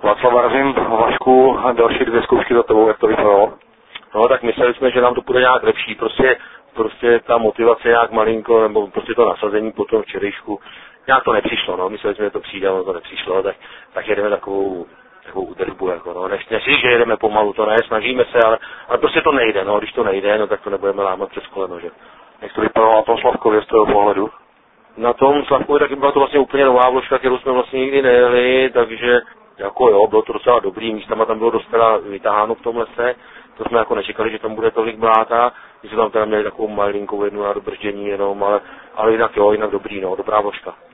Václav Vařin, Vašku, a další 2 zkoušky za tebou, jak to vypadalo? No tak mysleli jsme, že nám to bude nějak lepší, prostě ta motivace nějak malinko, nebo prostě to nasazení po tom včerejšku, nějak to nepřišlo, no, mysleli jsme, že to přijde, ale to nepřišlo, tak jedeme takovou údržbu, jako, no, nechci, že jedeme pomalu, to ne, snažíme se, ale prostě to nejde, no, když to nejde, no, tak to nebudeme lámat přes koleno, že. Jak to vypadalo na tom Slavkově z toho pohledu? Na tom Slavkově taky byla to vlastně úplně nová vložka, kterou jsme vlastně nikdy nejeli, takže jako jo, bylo to docela dobrý, místama tam bylo dost teda vytáháno v tom lese, to jsme jako nečekali, že tam bude tolik bláta, my jsme tam teda měli takovou malinkou jednu na dobrždění jenom, ale jinak jo, jinak dobrý, no, dobrá vložka.